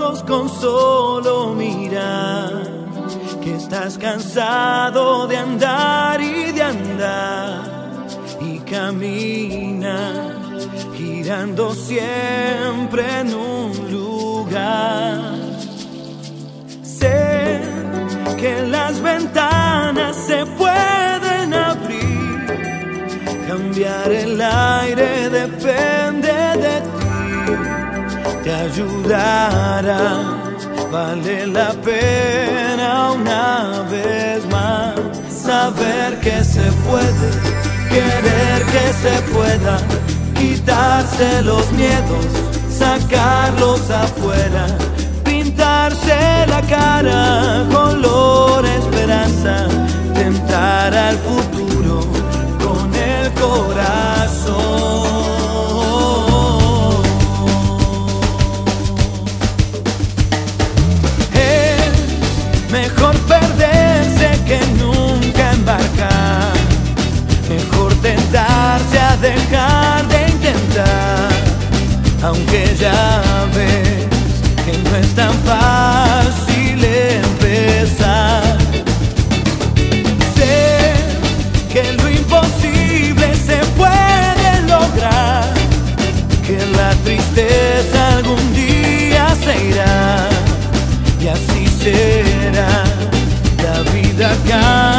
ojos con solo mirar, que estás cansado de andar y de andar, y camina girando siempre en un lugar. Sé que las ventanas se pueden abrir, cambiar el aire depende de ti, te ayudará, vale la pena una vez más saber que se puede, querer que se pueda, quitarse los miedos, sacarlos afuera, pintarse la cara color esperanza, tentar al futuro con el corazón. Es mejor perderse que nunca embarcar, mejor tentarse a dejar de intentar, aunque ya ves que no es tan fácil empezar. Sé que lo imposible se puede lograr, que la tristeza algún día se irá, y así será, la vida acá